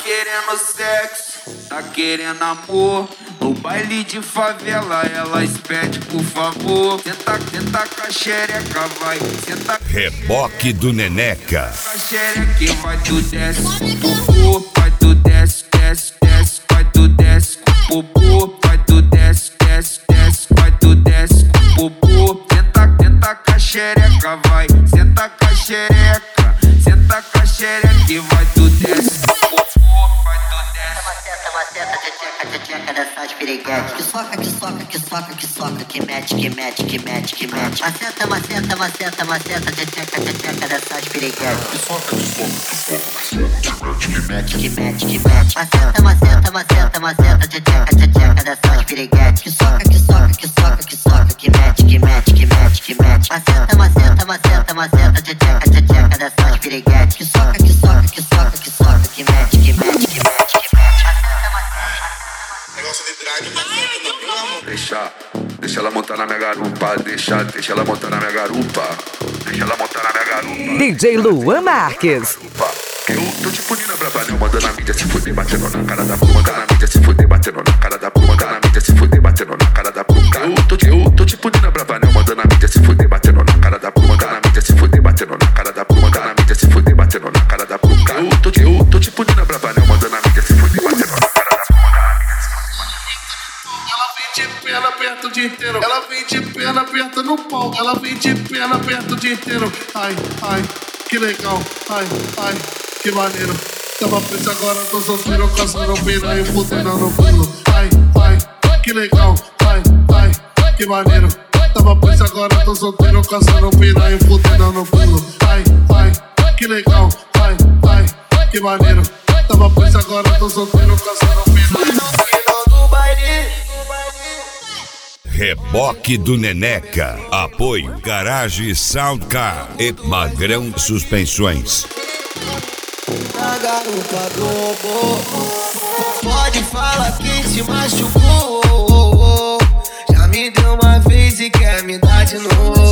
querendo sexo, tá querendo amor. No baile de favela elas pedem por favor. Senta, senta com a xereca, vai. Senta. Reboque do Neneca. Com a xereca vai tu desce com popô. Vai tu desce, desce, desce. Vai tu desce com popô. Vai tu desce, desce, desce. Vai tu desce com popô. Senta, senta com a xereca, vai. Senta com a xereca. Senta com a xereca e vai tu desce com popô. Vai tu desce. Maceta, de tcheca dessas piriguetes. Que soca, que soca, que soca, que soca. Que mete, que mete, que mete, que mete. Maceta, maceta, maceta, maceta. De tcheca dessas piriguetes. Que soca, que soca, que mete, que mete, que mete. Maceta, maceta, maceta, maceta. De tcheca dessas piriguetes. Que soca, que soca, que soca, que soca. Que mete, que mete, que mete, que mete. Maceta, maceta, maceta, maceta. De tcheca dessas piriguetes. Que soca, que soca, que soca, que soca. Que mete, que mete, que mete, que mete. Negócio de drag, Deixa ela montar na minha garupa, deixa ela montar na minha garupa. Deixa ela montar na minha garupa. DJ Luan Marques. Eu tô tipo Nina Bravanel, mandando a mídia se fuder, batendo na cara da pluma. Na mídia se fuder, batendo na cara da pluma. Na mídia se fuder, batendo na cara da pluma. Eu tô tipo Nina Bravanel, mandando a mídia se fuder, batendo na cara da pluma. Na mídia se fuder, batendo na cara da pluma. Na mídia se fuder, batendo na cara da pluma. Eu tô tipo Nina Bravanel, mandando a mídia se fuder, batendo na cara da pluma. ela vem de perna aberta o dia inteiro. Ela vem de perna aberta no pau. Ela vem de perna aberta o dia inteiro. Ai, ai, que legal. Ai, ai, que maneiro. Tava preso agora, tô solteiro, caçando pena e fudendo no pulo. Ai, ai, que legal. Ai, ai, que maneiro. Tava preso agora, tô solteiro, caçando pena e fudendo no pulo. Ai, ai, que legal. Ai, ai, que maneiro. Tava preso agora, tô solteiro, caçando pena e Reboque do Neneca. Apoio Garage Soundcar e Magrão Suspensões. A garota Globo pode falar quem te machucou. Já me deu uma vez e quer me dar de novo.